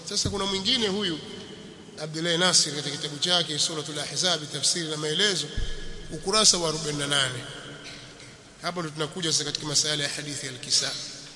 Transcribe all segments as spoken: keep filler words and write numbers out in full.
Sasa kuna mwingine huyu Abdullah Nasir katika kitabu chake Suratul Ahzab tafsiri na maelezo ukurasa wa arobaini na nane. Hapo ndo tunakuja sasa katika masuala ya hadithi al-kisa.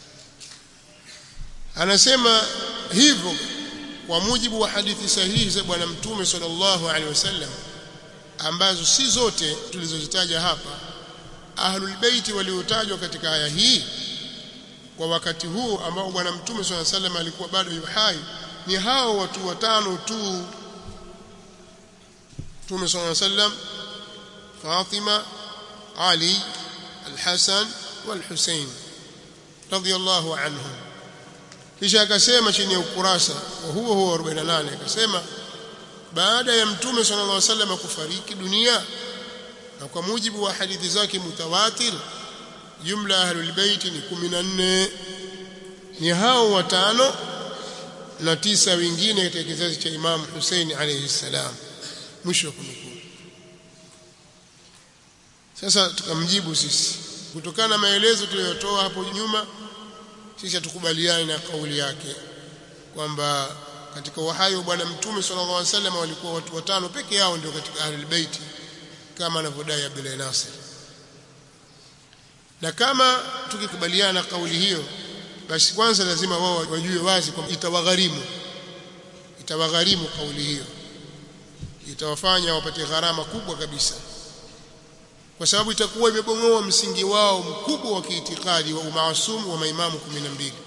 Anasema hivyo kwa mujibu wa hadithi sahihi za bwana mtume sallallahu alaihi wasallam ambazo si zote tulizozitaja hapa, ahlul bait waliotajwa katika aya hii kwa wakati huu ambao bwana mtume sallallahu alaihi wasallam alikuwa bado yu hai ni hao watu watano tu. Mtume sallallahu alaihi wasallam, Fatima, Ali, Al-Hasan wal-Husayn radiyallahu anhum. Kisha akasema chini ya ukurasa wa huo huo arobaini na nane akasema baada ya mtume sallallahu alaihi wasallam kufariki dunia na kwa mujibu wa hadithi zake mutawatir jumla ahlul bait ni kumi na nne, ni hao watano na tisa wengine katika kizazi cha Imam Hussein alayhi salam. Mwisho kunukuu. Sasa tukamjibu sisi kutokana na maelezo tuliyotoa hapo nyuma, sisi hatukubaliani na kauli yake kwamba katika uhai wa bwana mtume sallallahu alaihi wasallam walikuwa watu watano peke yao ndio katika ahlul bait kama anavyodai Abdullah Nasir. Na kama tukikubaliana na kauli hiyo, basi kwanza lazima wao wajue wazi kwamba itawagharimu itawagharimu kauli hiyo, itawafanya wapate gharama kubwa kabisa, kwa sababu itakuwa imebomoa msingi wao mkubwa wa kiitikadi wa umaasumu wa maimamu kumi na mbili.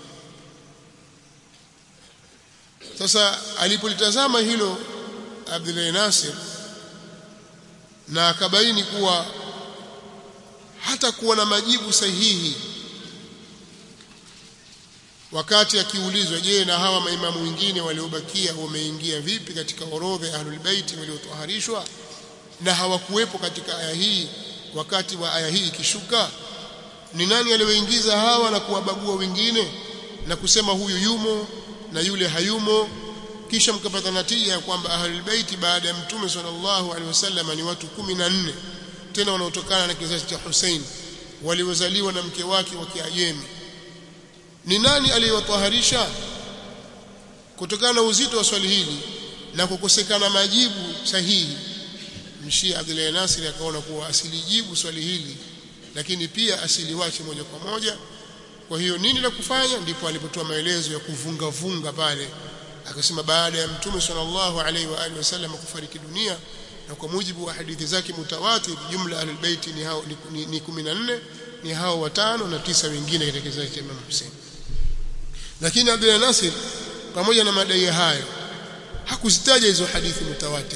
Sasa alipolitazama hilo Abdullah Nasir na akabaini kuwa hata kuwa na majibu sahihi wakati akiulizwa, je, na hawa maimamu wengine waliobakia wameingia vipi katika orodha ya ahlul bait waliotoharishwa na hawakuwepo katika aya hii wakati wa aya hii ikishuka? Ni nani aliyoingiza hawa na kuwabagua wengine na kusema huyu yumo na yule hayumo? Kisha mkapata natija ya kwamba ahlul bait baada ya mtume sallallahu alaihi wasallam ni watu kumi na nne, tena wanaotokana na kizazi cha Hussein waliozaliwa na mke wake wa Kiajemi. Ni nani aliyewataharisha? Kutokana na uzito wa swali hili na kukosekana majibu sahihi, Mshia Abdullah Nasir akaona kuwa asilijibu swali hili, lakini pia asiliwache moja kwa moja. Kwa hiyo nini la kufanya? Ndipo alipotoa maelezo ya kuvunga vunga pale, akasema baada ya mtume sallallahu alaihi wa alihi wasallam kufariki dunia na kwa mujibu wa hadithi zake mutawatir jumla ahlul bait ni hao ni, ni kumi na nne, ni hao watano na tisa wengine katika kizazi cha Imam Hussein. Lakini Abdullah Nasir pamoja na madai hayo hakuzitaja hizo hadithi mutawatir,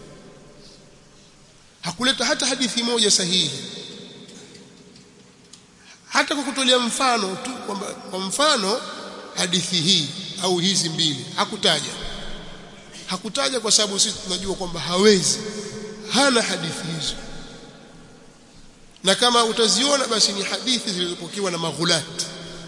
hakuleta hata hadithi moja sahihi, hata kwa kutolea mfano tu kwamba kwa mfano hadithi hii au hizi mbili hakutaja. Hakutaja kwa sababu sisi tunajua kwamba hawezi, hana hadithi hizo, na kama utaziona basi ni hadithi zilizopokewa na maghulat,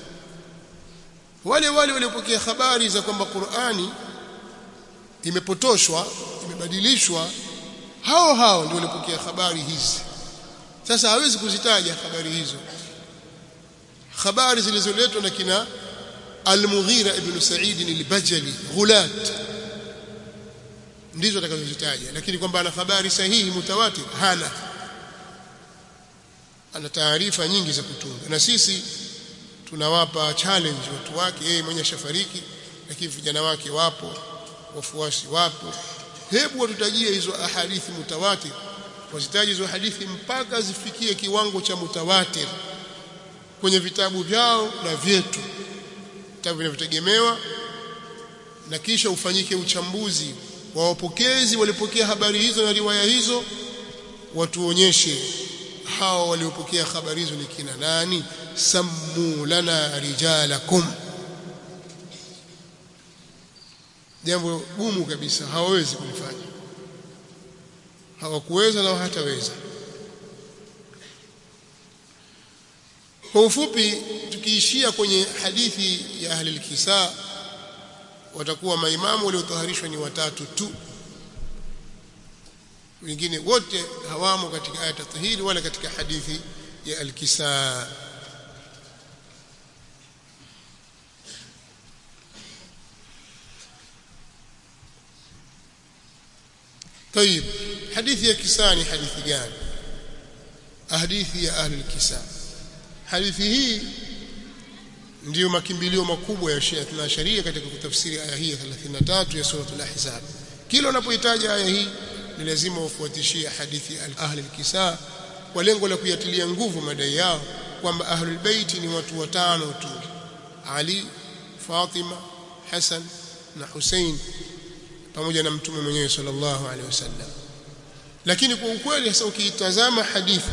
wale wale waliopokea habari za kwamba Qur'ani imepotoshwa, imebadilishwa, hao hao ndio walipokea habari hizi. Sasa hawezi kuzitaja habari hizo, habari zilizoletwa na kina Al-Mughira ibn Sa'id al-Bajali ghulat ndizo atakazozitaja, lakini kwamba ana habari sahihi mutawatir hana. Ana taarifa nyingi za kutunga, na sisi tunawapa challenge watu wake. Yeye mwenye shafariki, lakini vijana wake wapo, wafuasi wapo. Hebu watutajie hizo ahadithi mutawatir, wasitaje hizo hadithi mpaka zifikie kiwango cha mutawatir kwenye vitabu vyao na vyetu, vitabu vinavyotegemewa, na kisha ufanyike uchambuzi wa wapokezi walipokea habari hizo na riwaya hizo, watuonyeshe hao waliopokea habari hizo ni kina nani. Sammu lana rijalakum, jambo gumu kabisa, hawawezi kulifanya, hawakuweza na hataweza. Kwa ufupi, tukiishia kwenye hadithi ya ahli al-kisa, watakuwa maimamu waliotaharishwa ni watatu tu, wengine wote hawamo katika aya tahiri wala katika hadithi ya al-kisa. طيب hadithi ya kisa ni hadithi gani? Hadithi ya ahli al-kisa. Hadithi hii ndiyo makimbilio makubwa ya Shia na sharia katika kutafsiri aya hii ya thelathini na tatu ya sura al-Ahzab. Kila unapohitaji aya hii ni lazima ufuatishie hadithi ya ahli al-kisa kwa lengo la kuyatilia nguvu madai yao kwamba ahlul bait ni watu watano tu: Ali, Fatima, Hassan na Hussein pamoja na mtume mwenyewe sallallahu alaihi wasallam. Lakini kwa ukweli sasa ukiitazama hadithi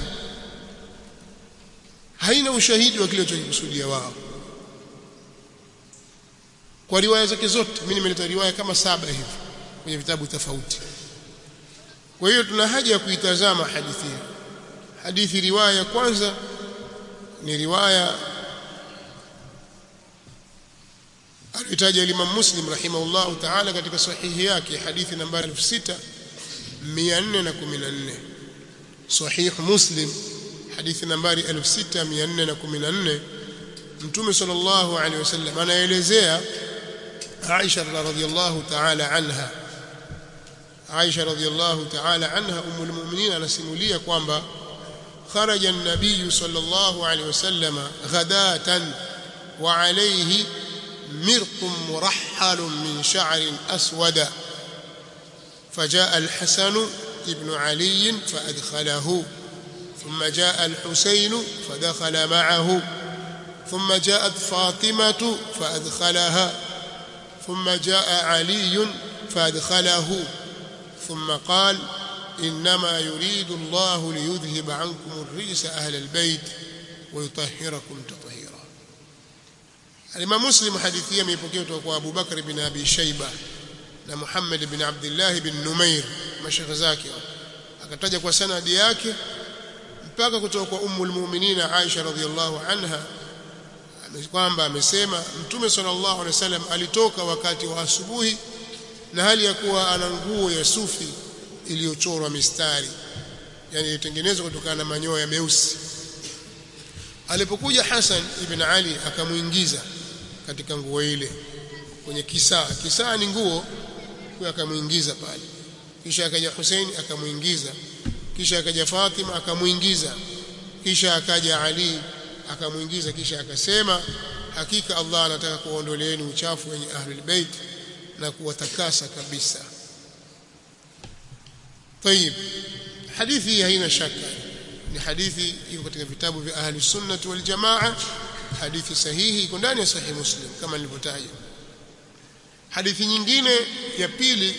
haina ushahidi wa kile walichokusudia wao. Kwa riwaya zake zote, mimi nimeleta riwaya kama saba hivi kwenye vitabu tofauti. Kwa hiyo tuna haja ya kuitazama hadithi hii. Hadithi riwaya ya kwanza ni riwaya alitaja Imam Muslim rahimahullah ta'ala katika sahihi yake, hadithi nambari elfu sita mia nne kumi na nne. Sahih Muslim hadithi nambari elfu sita mia nne kumi na nne. Mtume sallallahu alaihi wasallam anaelezea Aisha radhiyallahu ta'ala anha. Aisha radhiyallahu ta'ala anha ummul mu'minin anasimulia kwamba kharaja an-nabiy sallallahu alaihi wasallam ghadatan wa alayhi mirqun murahhal min sha'rin aswada فجاء الحسن ابن علي فأدخله ثم جاء الحسين فدخل معه ثم جاءت فاطمة فأدخلها ثم جاء علي فأدخله ثم قال إنما يريد الله ليذهب عنكم الرجس أهل البيت ويطهركم تطهيرا. الإمام مسلم حديثيا ميبوكيه kutoka Abu Bakr ibn Abi Shayba na Muhammad ibn Abdullah ibn Numair mashayikh zake, akataja kwa sanadi yake mpaka kutoka kwa ummul mu'minin Aisha radhiyallahu anha kwamba amesema Mtume sallallahu alaihi wasallam alitoka wakati wa asubuhi na hali ya kuwa ana nguo ya sufi iliyochorwa mistari, yani ilitengenezwa kutokana na manyoya meusi. Alipokuja Hassan ibn Ali akamuingiza katika nguo ile kwenye kisa. Kisa ni nguo, kwa akamuingiza pale. Kisha akaja Hussein akamuingiza, kisha akaja Fatima akamuingiza, kisha akaja Ali akamuingiza, kisha akasema hakika Allah anataka kuondoleeni uchafu wenye ahlul bait na kuwatakasa kabisa. طيب hadithi haina shaka ni hadithi iko katika vitabu vya ahli sunnah wal jamaa, hadithi sahihi iko ndani ya sahih Muslim kama nilivyotaja. Hadithi nyingine ya pili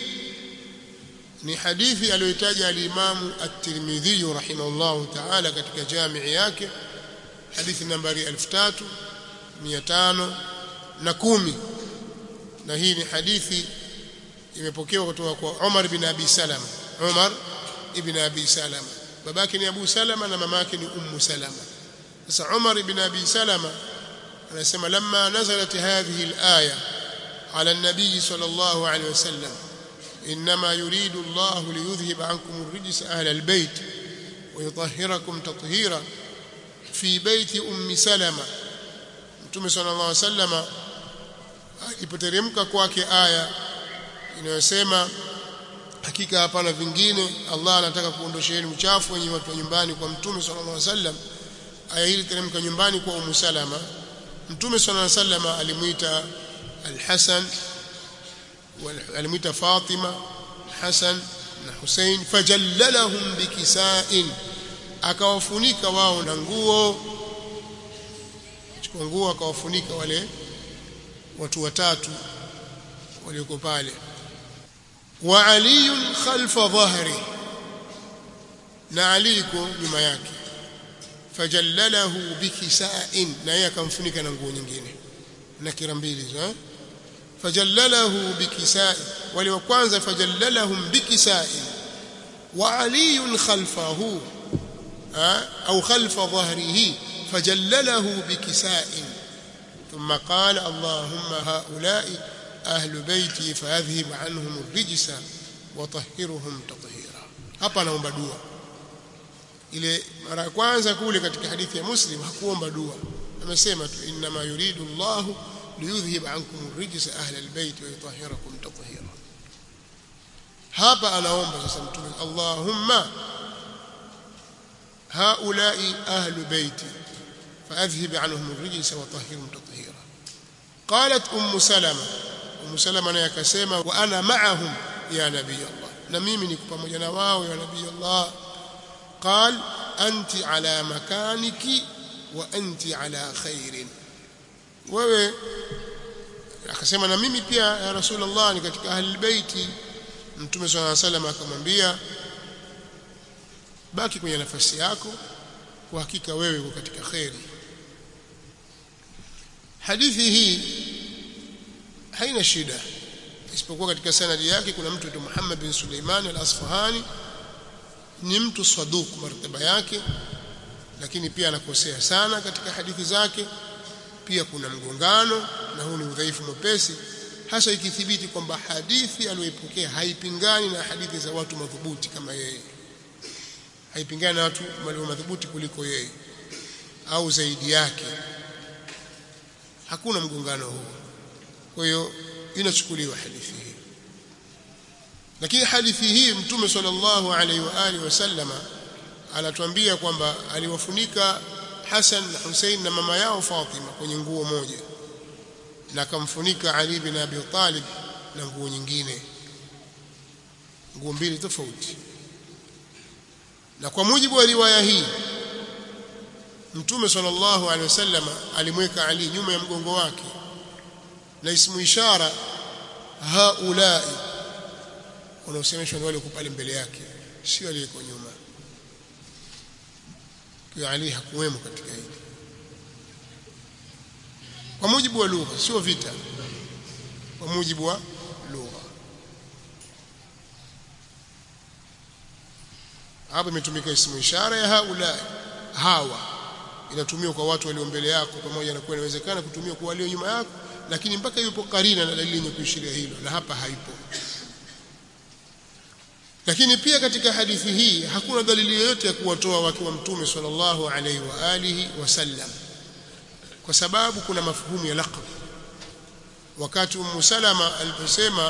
ni hadithi aliyotaja al-Imam at-Tirmidhi rahimahullah ta'ala katika jamii yake, hadithi nambari elfu tatu mia tano na kumi, na hii ni hadithi imepokewa kutoka kwa Umar bin Abi Salama. Umar ibn Abi Salama, babake ni Abu Salama na mamake ni Ummu Salama. Sasa Umar ibn Abi Salama anasema lamma nazalat hadhihi al-aya على النبي صلى الله عليه وسلم إنما يريد الله ليذهب عنكم الرجس أهل البيت ويطهركم تطهيرا في بيت أم سلمة. Mtume صلى الله عليه وسلم alipoteremka kwake aya inayosema hakika hapana vingine Allah anataka kuondosheeni uchafu wenye watu wa nyumbani kwa Mtume صلى الله عليه وسلم, aya hii teremka nyumbani kwa Ummu Salama. Mtume صلى الله عليه وسلم alimuita الحسن والميت فاطمة حسن وحسين فجللهم بكساء, akawafunika wao na nguo, chukua nguo akawafunika wale watu watatu walioko pale. Wa Ali khalfa dhahri, na Ali yuko nyuma yake. Fajallalahu bikisa'in, na yeye akamfunika na nguo nyingine, na kira mbili hizo. Fajallalahu bikisai, wale wa kwanza fajallalahum bikisai wa Ali khalfahu au khalfa dhahrihi fajallalahu bikisai thumma qala Allahumma haula'i ahlu bayti fadhhib anhum ar-rijsa wa tahhirhum tathira. Hapa anaomba dua. Ile mara ya kwanza kule katika hadithi ya Muslim hakuomba dua, amesema tu inma yuridu Allahu liyudhhib ankum ar-rijsa ahla al-bayt wa yutahhirakum tathira. hapa anaomba sasa mtume Allahumma haula'i ahlu baiti fa'adhhib 'anhum ar-rijsa wa tahhirhum tatheera. Qalat ummu salama, ummu salama naye akasema wa ana ma'ahum ya nabii Allah, na mimi niko pamoja na wao ya nabii Allah. Qal anti ala makaniki wa anti ala khairin, wewe akasema na mimi pia ya Rasulullah ni katika ahli baiti. Mtume swalla alayhi wasallam akamwambia baki kwenye nafasi yako, kwa hakika wewe uko katika khairi. Hadithi hii haina shida, isipokuwa katika sanadi yake kuna mtu anaitwa Muhammad bin Suleiman al-Asfahani, ni mtu saduq martaba yake, lakini pia anakosea sana katika hadithi zake. Pia kuna mgongano, na huu ni udhaifu mwepesi, hasa ikithibiti kwamba hadithi aliyoipokea haipingani na hadithi za watu madhubuti kama yeye, haipingani na watu walio madhubuti kuliko yeye au zaidi yake. Hakuna mgongano huo, kwa hiyo inachukuliwa hadithi hii. Lakini hadithi hii Mtume sallallahu alaihi wa alihi wasallama anatuambia kwamba aliwafunika Hassan na Hussein na mama yao Fatima kwenye nguo moja, na akamfunika Ali bin Abi Talib na nguo nyingine, nguo mbili tofauti. Na kwa mujibu wa riwaya hii Mtume sallallahu alaihi wasallam alimweka Ali nyuma ya mgongo wake, na ismu ishara haulai wanaosemeshwa ni wale wako pale mbele yake, sio aliyeko nyuma. Kwa Ali hakuwemo katika hili kwa mujibu wa lugha, sio vita, kwa mujibu wa lugha. Hapa imetumika ismu ishara ya haula, hawa inatumiwa kwa watu walio mbele yako, pamoja na kuwa inawezekana kutumia kwa walio nyuma yako, lakini mpaka yupo karina na dalili yenye kuishiria hilo, na hapa haipo. Lakini pia katika hadithi hii hakuna dalili yoyote ya kuwatoa wake wa Mtume sallallahu alaihi wa alihi wasallam, kwa sababu kuna mafuhumu ya laqab. Wakati Ummu Salama aliposema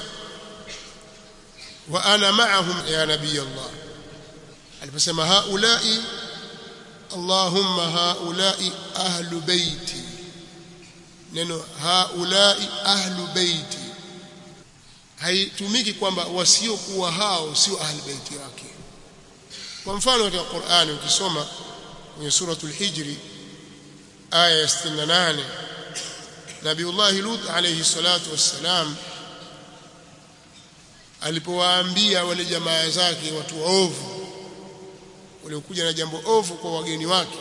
wa ana ma'ahum ya nabii Allah, aliposema haulai Allahumma haulai ahlu baiti, neno haulai ahlu baiti haitumiki kwamba wasiokuwa hao sio ahli baiti wake. Kwa mfano katika Qur'ani ukisoma kwenye suratul Hijri aya ya sitini na nane, Nabiullah Lut alayhi salatu wassalam alipowaambia wale jamaa zake watu waovu waliokuja na jambo ovu kwa wageni wake,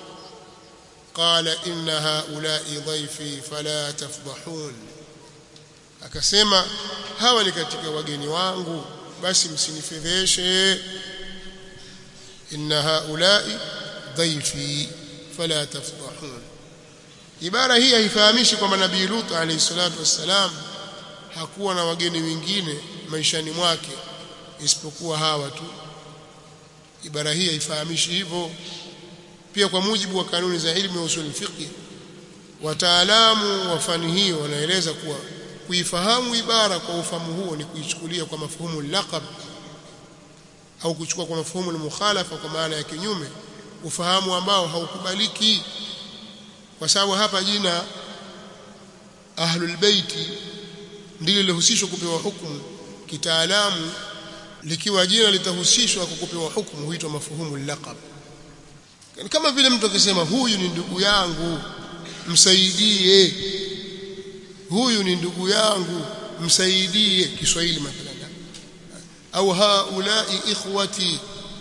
qala inna haula'i dhaifi fala tafdhahun, akasema hawa ni katika wageni wangu, basi msinifedheshe. Inna haula'i dhaifi fala tafdhahun. Ibara hii haifahamishi kwamba Nabii Lut alayhi salatu wassalam hakuwa na wageni wengine maishani mwake isipokuwa hawa tu. Ibara hii haifahamishi hivyo. Pia kwa mujibu wa kanuni za ilmu ya usul fiqh, wataalamu wa fani hiyo wanaeleza kuwa kuifahamu ibara kwa ufahamu huo ni kuichukulia kwa mafhumu laqab, au kuchukua kwa mafhumu al-mukhalafa kwa maana ya kinyume, ufahamu ambao haukubaliki. Kwa sababu hapa jina ahlul baiti ndilo lilohusishwa kupewa hukumu kitaalamu, likiwa jina litahusishwa kwa kupewa hukumu huitwa mafhumu al-laqab. Kama vile mtu akisema huyu ni ndugu yangu msaidie, huyu ni ndugu yangu msaidie, Kiswahili mathalan, au haulai ikhwati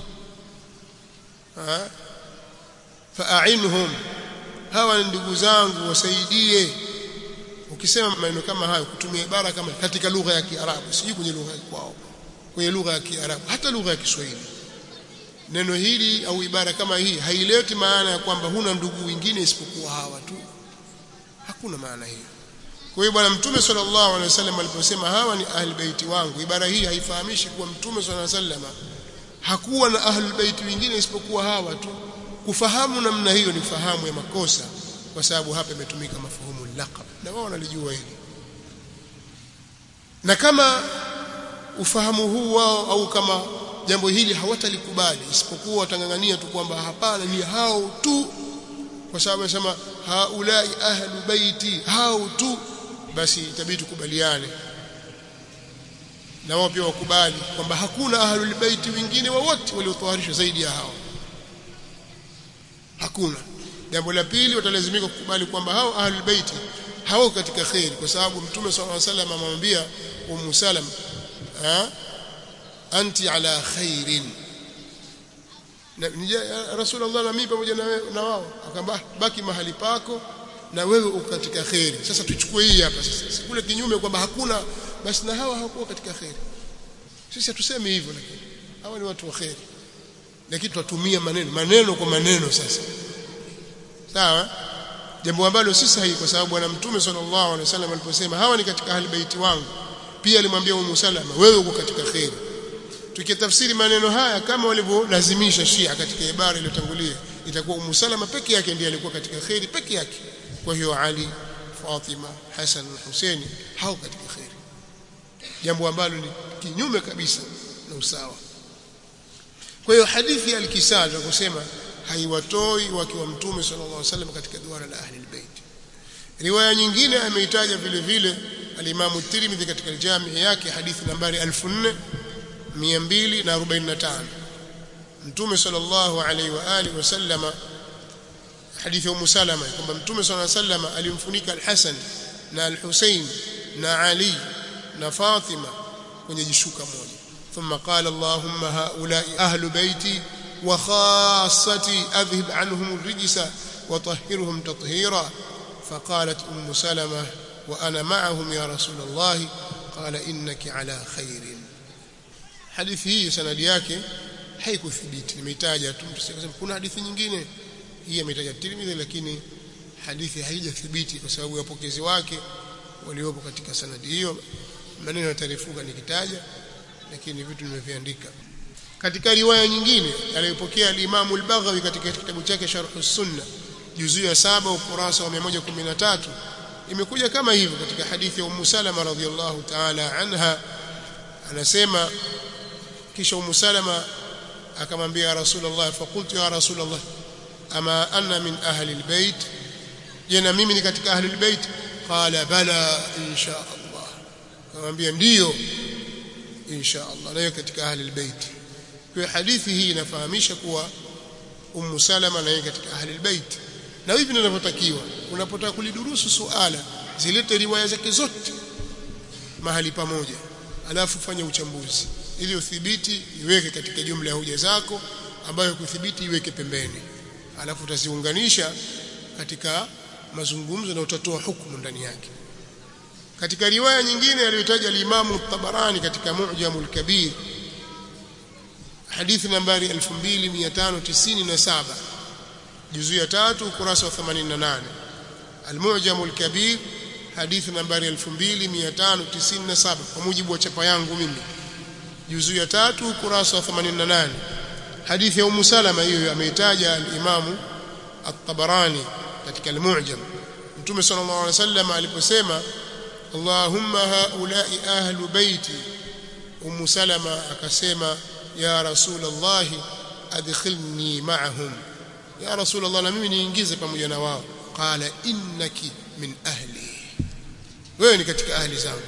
ha fa'inhum, hawa ni ndugu zangu wasaidie. Ukisema maneno kama hayo, kutumia ibara kama katika lugha ya Kiarabu, sijui kwenye lugha kwao, kwenye lugha ya Kiarabu, hata lugha ya Kiswahili, neno hili au ibara kama hii haileti maana ya kwamba huna ndugu wengine isipokuwa hawa tu. Hakuna maana hiyo. Kwa hiyo bwana Mtume sallallahu alaihi wasallam aliposema hawa ni ahli baiti wangu, ibara hii haifahamishi kuwa Mtume sallallahu alaihi wasallam hakuwa na ahli baiti wengine isipokuwa hawa tu. Kufahamu namna hiyo ni fahamu ya makosa, kwa sababu hapa imetumika mafuhumu laqab, na wao wanalijua hili. Na kama ufahamu huu wao au kama jambo hili hawatalikubali, isipokuwa watangangania tu kwamba hapana, ni hao tu, kwa sababu anasema haulai ahlu baiti, hao tu, basi itabidi tukubaliane na wao pia wakubali kwamba hakuna ahlul baiti wengine wowote waliotaharishwa zaidi ya hao, hakuna. Jambo la pili, watalazimika kukubali kwamba hao ahlul baiti hao katika khair, kwa sababu Mtume sallallahu alaihi wasallam amemwambia Ummu Salama, anti ala khairin, na Rasulullah na mimi pamoja na wao, akamba baki mahali pako na wewe uko katika khair. Sasa tuchukue hii hapa sasa, sikule kinyume kwamba hakuna, basi na hawa hawakuwa katika khair. Sisi hatusemi hivyo, lakini hawa ni watu wa khair, lakini tutumia maneno maneno kwa maneno. Sasa sawa, jambo ambalo si sahihi, kwa sababu bwana Mtume sallallahu alaihi wasallam aliposema hawa ni katika ahli baiti wangu, pia alimwambia Ummu Salama wewe uko katika khair. Tukitafsiri maneno haya kama walivyolazimisha Shia katika ibara iliyotangulia, itakuwa Ummu Salama peke yake ndiye alikuwa katika khair peke yake. Kwa hiyo Ali, Fatima, Hassan na Hussein hao katika khair, jambo ambalo ni kinyume kabisa na usawa. Kwa hiyo hadithi ya al-Kisal tunasema haiwatoi wake wa Mtume sallallahu alaihi wasallam katika duara la ahli albayt. Riwaya nyingine ameitaja vile vile al-Imam Tirmidhi katika al-Jami' yake, hadithi nambari elfu nne mia mbili arobaini na tano. Mtume sallallahu alaihi wa alihi wasallama, hadithi ya Ummu Salama kwamba Mtume sallallahu alaihi wasallam alimfunika al-Hasan na al-Husayn na Ali na Fatima kwenye jishuka moja. Thumma qala Allahumma haula'i ahlu baiti wa khassati adhhib anhum ar-rijsa wa tahhirhum tathira. فقالت أم سلمة وأنا معهم يا رسول الله قال إنك على خير. hadithi hii sanadi yake haikuthibiti, nimeitaja tu, tuseme kuna hadithi nyingine hii ametaja Tirmidhi, lakini hadithi haijathibiti kwa sababu ya pokezi wake waliopo katika sanadi hiyo. Maneno yatarefuka nikitaja, lakini vitu nimeviandika. Katika riwaya nyingine aliyopokea al-Imam al-Baghawi katika kitabu chake Sharh as-Sunnah juzuu ya saba ukurasa wa mia moja kumi na tatu, imekuja kama hivyo katika hadithi ya Ummu Salama radhiyallahu ta'ala anha. Anasema kisha Ummu Salama akamwambia ya Rasulullah, faqultu ya Rasulullah ama anna min ahli albayt, je na mimi ni katika ahli albayt? Qala bala insha Allah, akamwambia ndio insha Allah nayo katika ahli albayt. Kwa hadithi hii inafahamisha kuwa Ummu Salama nayo katika ahli albayt, na hivi ndivyo inavyotakiwa. Unapotaka kulidurusu suala, zilete riwaya zake zote mahali pamoja, alafu fanya uchambuzi ili uthibiti, iweke katika jumla ya hoja zako, ambayo kuthibiti iweke pembeni, alafu utaziunganisha katika mazungumzo na utatoa hukumu ndani yake. Katika riwaya nyingine aliyotaja al-Imam at-Tabarani katika Mu'jamul Kabir, hadithi nambari elfu mbili mia tano tisini na saba, juzuu ya tatu ukurasa wa themanini na nane. Al-Mu'jamul Kabir hadithi nambari elfu mbili mia tano tisini na saba kwa mujibu wa chapa yangu mimi, juzuu ya tatu ukurasa wa themanini na nane. Hadithi ya Ummu Salama hiyo ameitaja al-Imam at-Tabarani katika al-Mu'jam. Mtume sallallahu alaihi wasallam aliposema Allahumma haula'i ahlu baiti, Ummu Salama akasema ya Rasulullah adkhilni ma'ahum, ya Rasulullah na mimi niingize pamoja na wao. Qala innaki min ahli, wewe ni katika ahli zangu.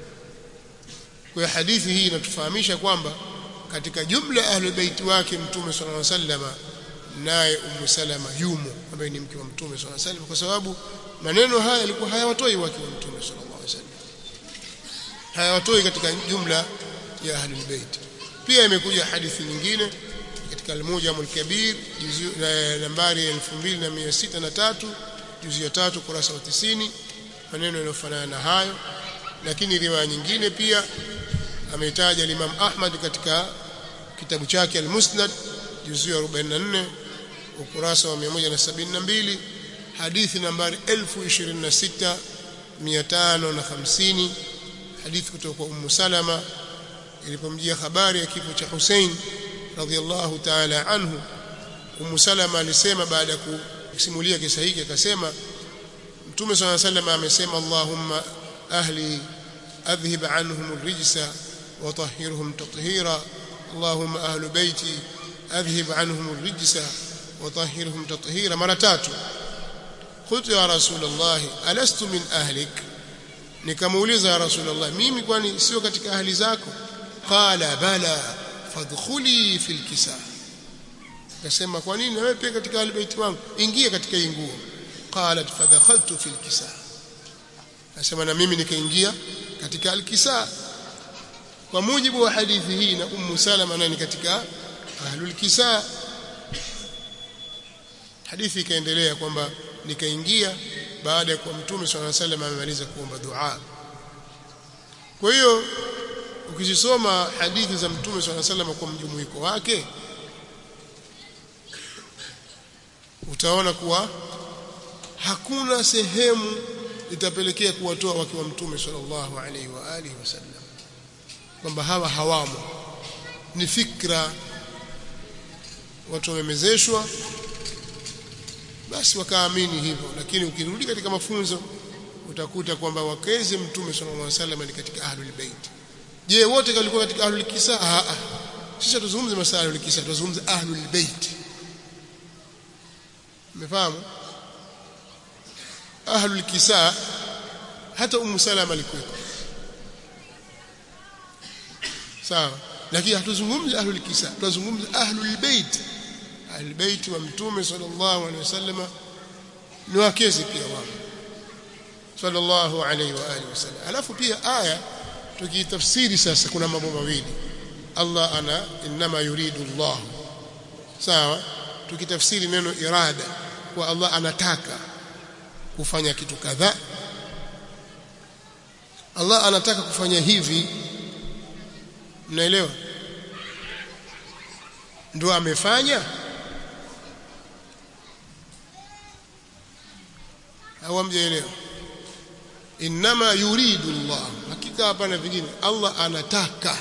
Kwa hadithi hii inatufahamisha kwamba katika jumla ahli baiti wake Mtume sallallahu alaihi wasallam naye Ummu Salama yumo, ambaye ni mke wa Mtume sallallahu alaihi wasallam, kwa sababu maneno haya yalikuwa hayawatoi wake wa Mtume sallallahu alaihi wasallam, hayawatoi katika jumla ya ahli bait. Pia imekuja hadithi nyingine katika al-Mujamul Kabir juzuu nambari elfu mbili na mia sita na tatu, juzuu ya tatu kurasa wa tisini, maneno yanayofanana na hayo. Lakini riwaya nyingine pia ameitaja Imam Ahmad katika kitabu chake al-Musnad juzuu ya arobaini na nne ukurasa wa mia moja na sabini na mbili, hadithi nambari elfu ishirini na sita mia tano na hamsini, hadithi kutoka kwa Ummu Salama ilipomjia habari ya kifo cha Hussein radhiyallahu ta'ala anhu. Ummu Salama alisema baada ya kusimulia kisa hiki, akasema Mtume sallallahu alayhi wasallam amesema Allahumma ahli adhhib anhum ar-rijsa وطهرهم تطهيرا اللهم أهل بيتي أذهب عنهم الرجس وطهرهم تطهيرا مرتات. قلت يا رسول الله ألست من أهلك nikamuuliza ya Rasulullah mimi kwani sio katika ahli zako? Qala bala fadkhuli fil kisa, akasema kwa nini wewe pia katika ahli baiti wangu, ingia katika hii nguo. Qalat fadakhaltu fil kisa, akasema na mimi nikaingia katika al-kisa. Kwa mujibu wa hadithi hii na Ummu Salama nani katika ahlul kisa. Hadithi ikaendelea kwamba nikaingia baada ya kuwa Mtume swalla Allahu alayhi wasallam amemaliza kuomba dua. Kwa hiyo ukisoma hadithi za Mtume swalla Allahu alayhi wasallam kwa mjumuiko wake utaona kuwa hakuna sehemu itapelekea kuwatoa wake wa Mtume sallallahu alaihi wa alihi wasallam, kwamba hawa hawamo, ni fikra watu wamemezeshwa basi wakaamini hivyo. Lakini ukirudi katika mafunzo utakuta kwamba wakeze Mtume sallallahu alaihi wasallam ni katika ahlul bait. Je, wote walikuwa katika ahlul kisa? Ah ah, sisi tuzungumze masuala ya ahlul kisa, tuzungumze ahlul bait. Umefahamu? Ahlul kisa hata Ummu Salama alikuwa sawa, lakini hatuzungumzi ahlul kisa, tunazungumza ahlul bait. Ahlul bait wa Mtume sallallahu alaihi wasallam ni wakezi pia wao sallallahu alaihi wa alihi wasallam. Alafu pia aya tukitafsiri sasa, kuna mambo mawili. Allah ana inma yuridu Allah, sawa. Tukitafsiri neno irada kwa Allah anataka kufanya kitu kadhaa, Allah anataka kufanya hivi, mnaelewa, ndio amefanya au mjaelewa? Inma yuridu Allah, hakika hapana vingine, Allah anataka.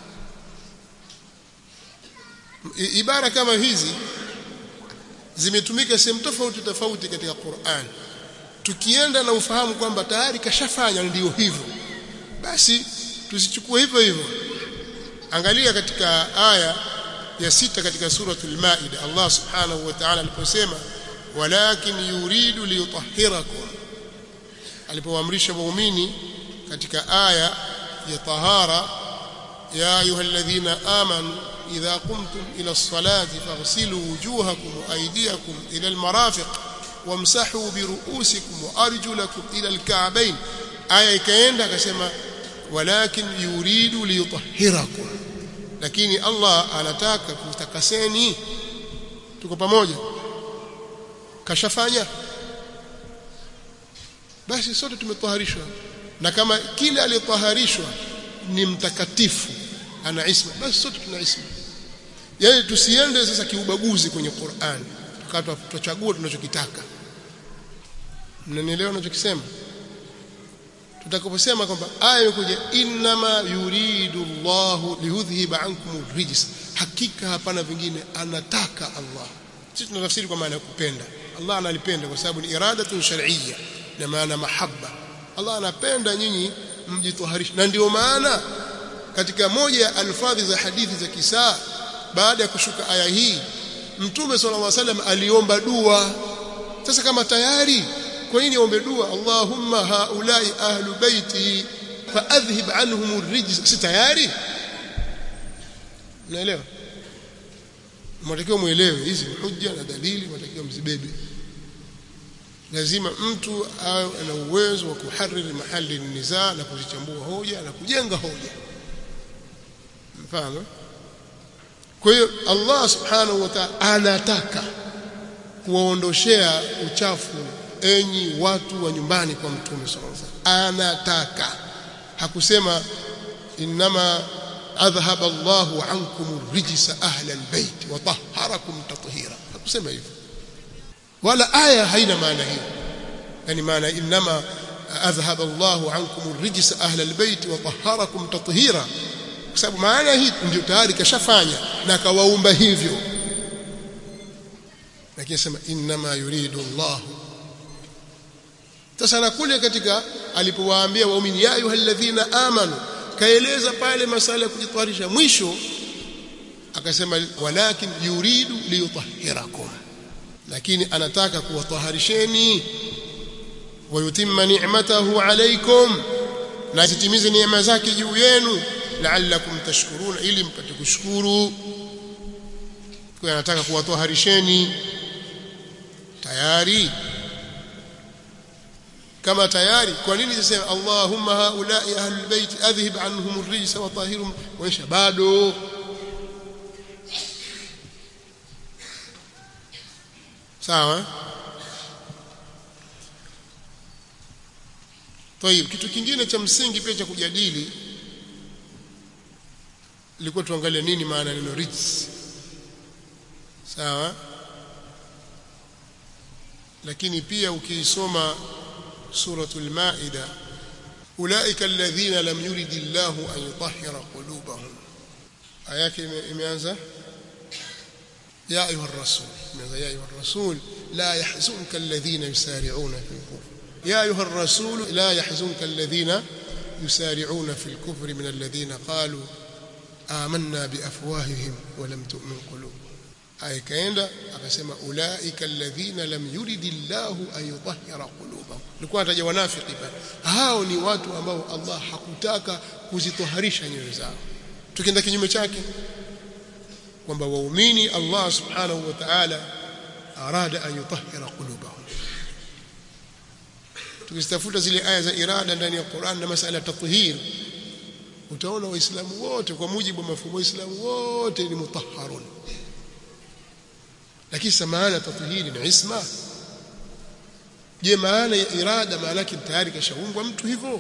Ibara kama hizi zimetumika sehemu tofauti tofauti katika Qur'an. Tukienda na ufahamu kwamba tayari kashafanya ndio hivyo, basi tusichukue hivyo hivyo. Angalia katika aya ya sita katika suratul Maida, Allah subhanahu wa ta'ala aliposema walakin yuridu liyutahhirakum, alipoamrisha waumini katika aya ya tahara, ya ayyuhalladhina amanu idha qumtum ila as-salati faghsilu wujuhakum wa aydiyakum ila al-marafiq wamsahu bi ru'usikum wa arjulakum ila al-ka'bayn. Aya ikaenda akasema walakin yuridu liyutahhirakum, lakini Allah anataka kutakaseni. Tuko pamoja? Kashafanya, basi sote tumetaharishwa, na kama kila aliyetaharishwa ni mtakatifu ana isma, basi sote tuna isma. Yaani tusiende sasa kiubaguzi kwenye Qur'an tukatwa tutachagua tunachokitaka. Mnanielewa ninachokisema? Tutakaposema kwamba aya imekuja inma yuridu Allahu liyudhhiba ankum rijs, hakika hapana vingine, anataka Allah. Sisi tunatafsiri kwa maana ya kupenda. Allah analipenda kwa sababu ni iradatun shar'iyya, na maana mahabba. Allah anapenda nyinyi mjitoharishe, na ndio maana katika moja ya alfadhi za hadithi za kisaa, baada ya kushuka aya hii, Mtume sallallahu alaihi wasallam aliomba dua. Sasa kama tayari, kwa nini aombe dua? Allahumma haulai ahlu baiti faadhhib anhum ar-rijs, si tayari? Unaelewa? Mtakiwa muelewe hizi hujja na dalili, mtakiwa mzibebe. Lazima mtu awe na uwezo wa kuhariri mahali nizaa na kuzichambua hoja na kujenga hoja. Mfano, kwa hiyo Allah subhanahu wa ta'ala anataka kuwaondoshea uchafu enyi watu wa nyumbani kwa Mtume sallallahu alaihi wasallam. Anataka, hakusema inma adhhaba Allahu ankum rijsa ahla albayt wa tahharakum tathira, hakusema hivyo, wala aya haina maana hiyo. Yani maana inma adhhaba Allahu ankum rijsa ahla albayt wa tahharakum tathira, kwa sababu maana hii ndio tayari kashafanya na kawaumba hivyo. Lakini sema inma yuridu Allah. Sasa na kule katika alipowaambia waumini ya ayyuhalladhina amanu kaeleza pale masala ya kujitwaharisha. Mwisho akasema walakin yuridu liyutahhirakum, lakini anataka kuwataharisheni, wayutimma ni'matahu alaykum, na zitimize neema zake juu yenu, la'allakum tashkuruna, ili mpate kushukuru. Kwa anataka kuwataharisheni. Tayari kama tayari, kwa nini sasa Allahumma haula'i ahlul bait adhhib anhum ar-rijsa wa tahhirhum, waisha bado? Sawa. Tayeb, kitu kingine cha msingi pia cha kujadili ilikuwa tuangalie nini maana neno rijs. Sawa. Lakini pia ukiisoma suratul Maida, ulaika alladhina lam yuridillahu an yutahhira qulubahum, aya yake imeanza ya ayuha ar-rasul, imeanza ya ayuha ar-rasul la yahzunka alladhina yusari'una fil kufr, ya ayuha ar-rasul la yahzunka alladhina yusari'una fil kufr min alladhina qalu amanna bi afwahihim wa lam tu'min qulubuhum. Aya kaenda akasema ulaika alladhina lam yuridillahu an yutahhira qulubahum. Nilikuwa nataja wanafiki pale, hao ni watu ambao Allah hakutaka kuzitoharisha nyoyo zao. Tukienda kinyume chake kwamba waumini Allah subhanahu wa ta'ala arada an yutahhira qulubahum. Tukistafuta zile aya za irada ndani ya Qur'an na masala ya tathhir, utaona waislamu wote kwa mujibu wa mafhumu waislamu wote ni mutahharun. Lakini maana tathhiri ni isma. Je, maana ya irada maana yake tayari kashaumbwa mtu hivyo?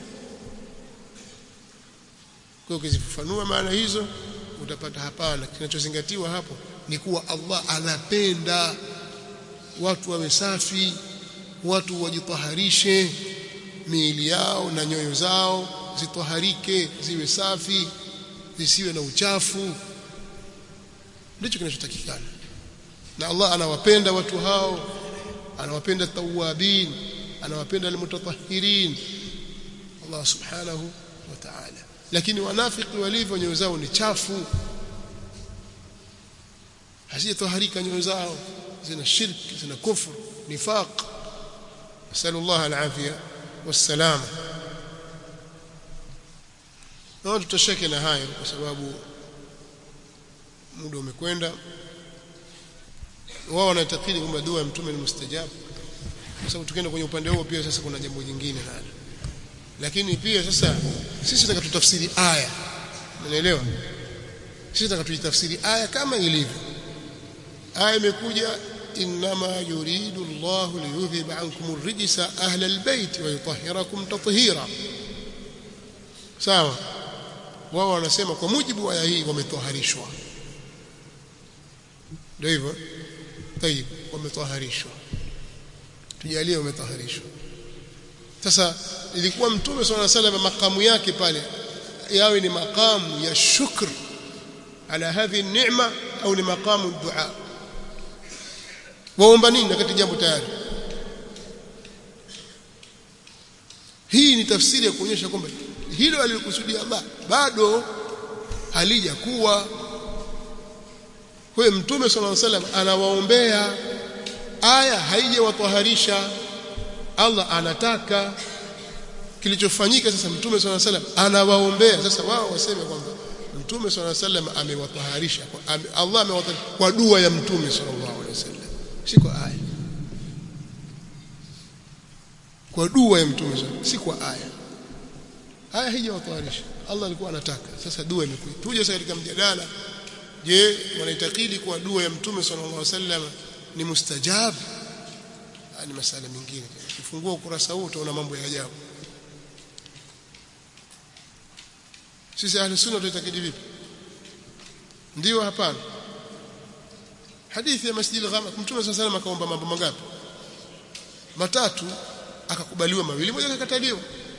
Kwa ukizifafanua maana hizo utapata hapana, kinachozingatiwa hapo ni kuwa Allah anapenda watu wawe safi, watu wajitaharishe miili yao na nyoyo zao zitaharike, ziwe safi, zisiwe na uchafu. Ndicho kinachotakikana. Na Allah anawapenda watu hao, anawapenda tawabin, anawapenda almutatahhirin, Allah subhanahu wa ta'ala. Lakini wanafiki walivyo nyoyo zao ni chafu, hazijatoharika nyoyo zao, zina shirki, zina kufru, nifaq. Nasallallahu al-afia wassalama. Na tutasheke na hayo kwa sababu muda umekwenda. Wao wanatakidi kwamba dua ya mtume ni mustajabu, kwa sababu tukienda kwenye upande huo pia sasa kuna jambo jingine nalo. Lakini pia sasa sisi tunataka tutafsiri aya, unaelewa? Sisi tunataka tutafsiri aya kama ilivyo. Aya imekuja inma yuridu Allahu liyudhhiba ankum ar-rijsa ahla al-bayt wa yutahhirakum tathhira. Sawa. Wao wanasema kwa mujibu wa aya hii wametoharishwa. Ndio hivyo. Tayib, wametoharishwa. Tujalie wametoharishwa. Sasa ilikuwa mtume swalla sallam makamu yake pale yawe ni makamu ya shukr ala hadhi neema au ni makamu dua? Waomba nini wakati jambo tayari? Hii ni tafsiri ya kuonyesha kwamba hilo alilokusudia Allah bado halijakuwa. Kwa hiyo mtume sallallahu alaihi wasallam anawaombea, aya haijawataharisha. Allah anataka kilichofanyika. Sasa mtume sallallahu alaihi wasallam anawaombea. Sasa wao waseme kwamba mtume sallallahu alaihi wasallam amewataharisha, Allah amewataharisha kwa dua ya mtume sallallahu alaihi wasallam, si kwa aya. Kwa dua ya mtume, si kwa aya. Aya haijawataharisha, Allah alikuwa anataka. Sasa dua imekuja. Tuje sasa katika mjadala. Je, wanaitakidi kwa dua ya mtume sallallahu alaihi wasallam ni mustajab? Ni masala mengine. Ukifungua ukurasa huu utaona mambo ya ajabu. Sisi ahli sunna tunaitakidi vipi? Ndio hapana? Hadithi ya Masjid al-Ghamam, mtume sallallahu alaihi wasallam akaomba mambo mangapi? Matatu, akakubaliwa mawili, moja akakataliwa.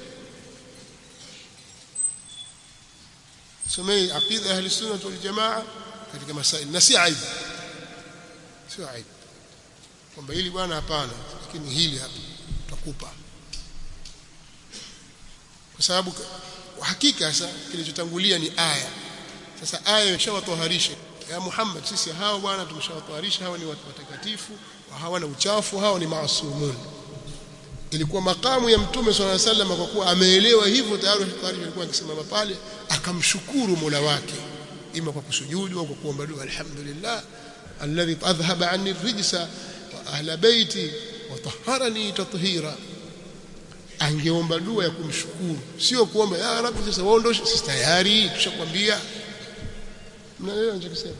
Somei aqida ahli sunna wal jamaa katika masaili, na si aibu, si aibu kwamba hili bwana hapana, lakini hili hapa tutakupa, kwa sababu hakika sasa kilichotangulia ni aya. Sasa aya imeshawatoharisha ya Muhammad, sisi hao bwana tumeshawatoharisha, hao ni watu watakatifu, hawana uchafu, hao ni maasumun. Ilikuwa makamu ya Mtume swalla Allahu alayhi wasallam, kwa kuwa ameelewa hivyo tayari, alikuwa akisimama pale akamshukuru Mola wake, ima kwa kusujudu au kwa kuomba dua, alhamdulillah alladhi adhhaba anni rijsa wa ahla baiti wa tahharani tathira. Angeomba dua ya kumshukuru, sio kuomba ya Rabbi sasa waondoshe, sisi tayari tushakwambia. Mnaelewa ninachosema?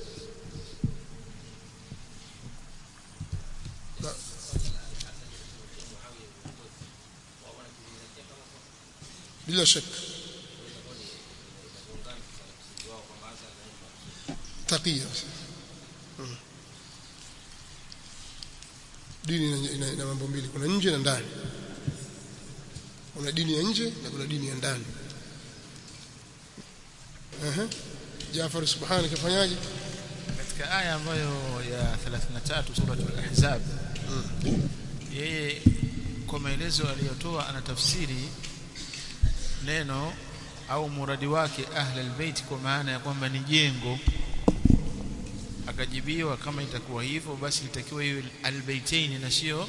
bila shaka taqiya. hmm. Dini ina, ina mambo mbili, kuna nje na ndani. Kuna dini ya nje na kuna dini ya ndani. Aha, Jaafar subhanaka fanyaje katika aya ambayo ya thelathini na tatu sura al-Ahzab. hmm. Yeye kwa maelezo aliyotoa anatafsiri neno au muradi wake ahli albayt kwa maana ya kwamba ni jengo. Akajibiwa kama itakuwa hivyo basi itakiwa hiyo albaytain na sio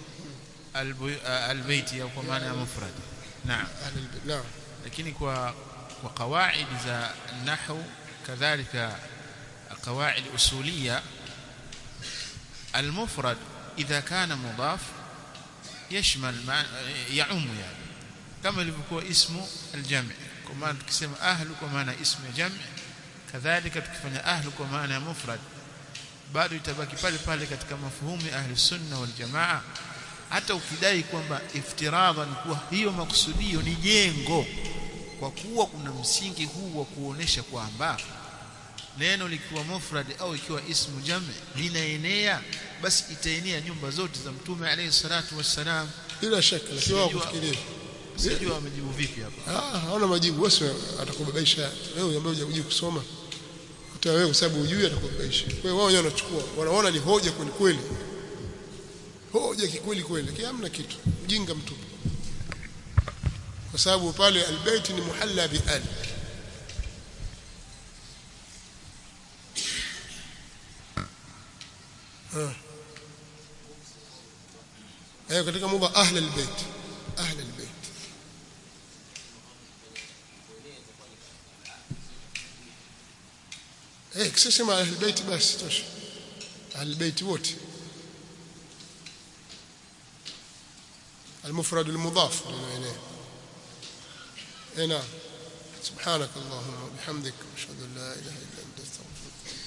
albayt au kwa maana ya mufrad. Naam. Naam. Lakini kwa kwa kawaid za nahwu kadhalika qawaid usuliyya المفرد إذا كان مضاف يشمل يعم يعني كما ilivyokuwa ismu aljam'. Kwa maana tukisema ahlu kwa maana ismu ya jam', kadhalika tukifanya ahlu kwa maana ya mufrad bado itabaki pale pale katika mafuhumu ya ahli sunna wal jamaa. Hata ukidai kwamba iftiradhan kuwa hiyo makusudio ni jengo, kwa kuwa kuna msingi huu wa kuonesha kwamba neno likiwa mufrad au ikiwa ismu jam' linaenea, basi itaenea nyumba zote za Mtume alayhi salatu wassalam bila shaka. Sio kufikiria sijui amejibu vipi hapa. Ah, haona majibu. Wewe atakubabaisha wewe ambaye hujui kusoma, hata wewe kwa sababu hujui atakubabaisha. Kwa hiyo wao wenyewe wanachukua, wanaona ni hoja kweli kweli, hoja kikweli kweli, lakini hamna kitu, ujinga mtupu, kwa sababu pale albayt ni muhalla bi al. ah ayo katika mudha ahli albayt, ahli albayt eh kisha ma ahli albayt basi tosha, ahli albayt wote. المفرد المضاف إليه. هنا سبحانك اللهم وبحمدك أشهد أن لا إله إلا أنت أستغفرك.